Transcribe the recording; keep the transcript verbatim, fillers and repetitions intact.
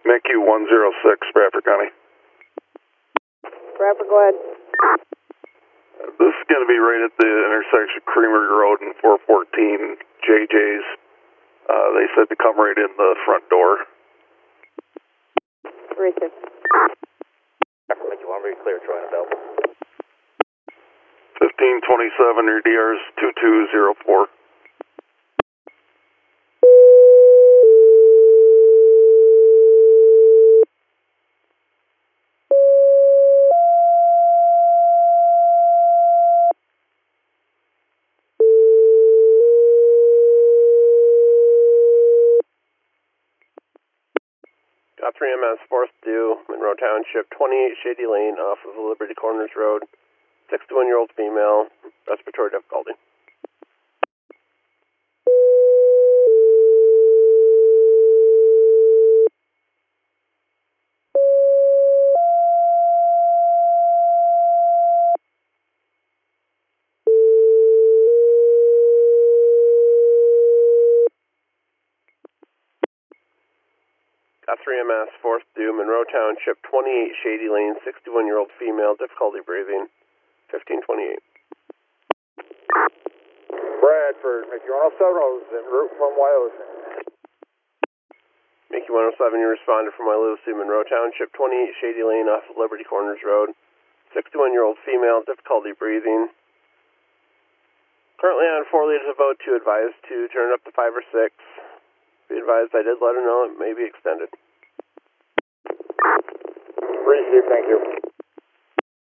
M Q one zero six, Bradford County. Bradford, go ahead. This is going to be right at the intersection of Creamery Road and four fourteen J J's. Uh, they said to come right in the front door. Racist. Make you want to be clear, Troy and Bell. fifteen twenty-seven, your D R is two two zero four. Got three M S, fourth due, Monroe Township, twenty-eight Shady Lane off of Liberty Corners Road, sixty-one-year-old female, respiratory difficulty. Got three M S, fourth due, Monroe Township, twenty-eight Shady Lane, sixty-one-year-old female, difficulty breathing, fifteen twenty-eight. Bradford, Mickey one oh seven, I was en route from Wyosi. Mickey one oh seven, you responded from Wyosi, Monroe Township, twenty-eight Shady Lane off of Liberty Corners Road, sixty-one-year-old female, difficulty breathing. Currently on four liters of O two, advised to turn it up to five or six. Be advised, I did let her know it may be extended. Receive, thank you.